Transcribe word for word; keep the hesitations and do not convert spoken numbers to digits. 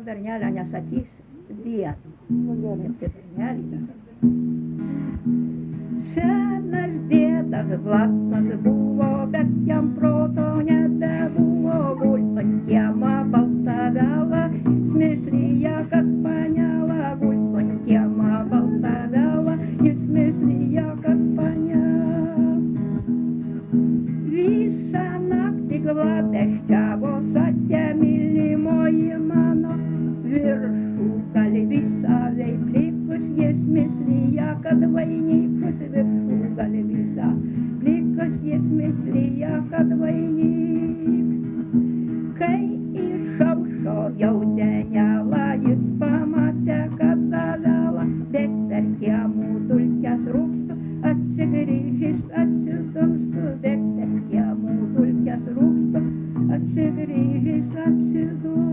bernelio nesakys vietų. Nu, gerai. Tik bernelį. Senas dėdas blatnas buvo, bet jam proto nebebuvo. Gult ant kiemą balta vela, smislyje, kad panela. Gult ant kiemą balta vela, jis smislyje, kad panela. Visą naktį glabeščiavo, sakė mylimoji mano. Viršų galvis avei plikus, jis mislyje, kad vainikus. Viršų galvis plikus, jis mislyje, kad vainikus. Kai išaušo jau denelą, jis pamatė, kad davela, bet per kiemų dulkes rūkstu, atsigrįžęs atsidurstu, bet per kiemų dulkes rūkstu, atsigrįžęs atsidurstu.